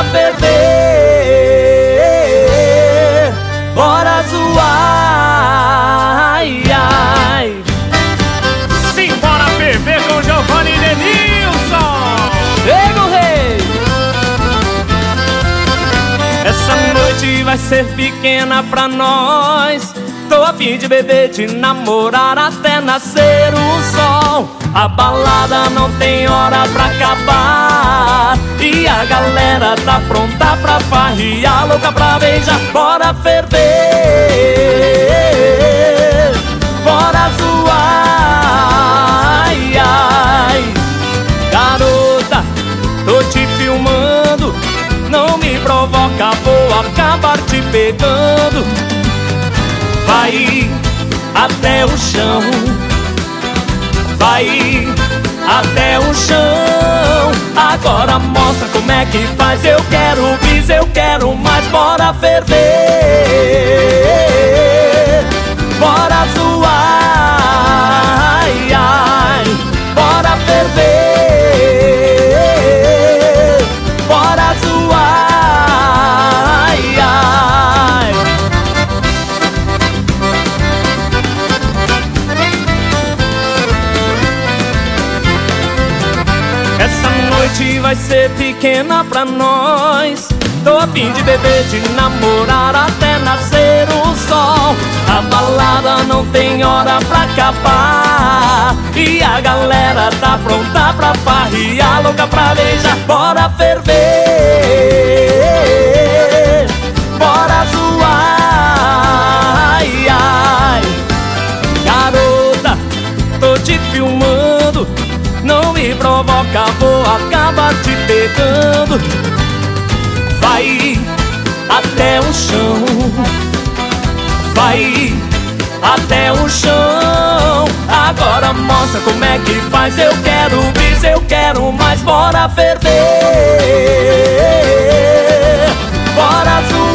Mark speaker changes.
Speaker 1: ferver, bora zoar, ai, ai.
Speaker 2: Simbora ferver com Giovanni e Denilson.
Speaker 1: Ei, meu rei! Essa noite vai ser pequena pra nós. Tô a fim de beber, de namorar até nascer o sol. A balada não tem hora pra acabar e a galera tá pronta pra farrear, louca pra beijar. Bora ferver, bora zoar, ai, ai. Garota, tô te filmando, não me provoca, vou acabar te pegando. Vai até o chão, vai até o chão. Agora mostra como é que faz. Eu quero bis, eu quero mais. Bora ferver, bora zoar, ai, ai. Bora ferver, bora zoar, ai, ai. Essa noite vai ser pequena pra nós. Tô a fim de beber, de namorar até nascer o sol. A balada não tem hora pra acabar e a galera tá pronta pra farrear, louca pra beijar. Bora ferver, bora zoar, ai, ai. Garota, tô te filmando, não me provoca, vou acabar te pegando. Vai até o chão, vai até o chão. Agora mostra como é que faz. Eu quero bis, eu quero mais. Bora ferver, bora zoar.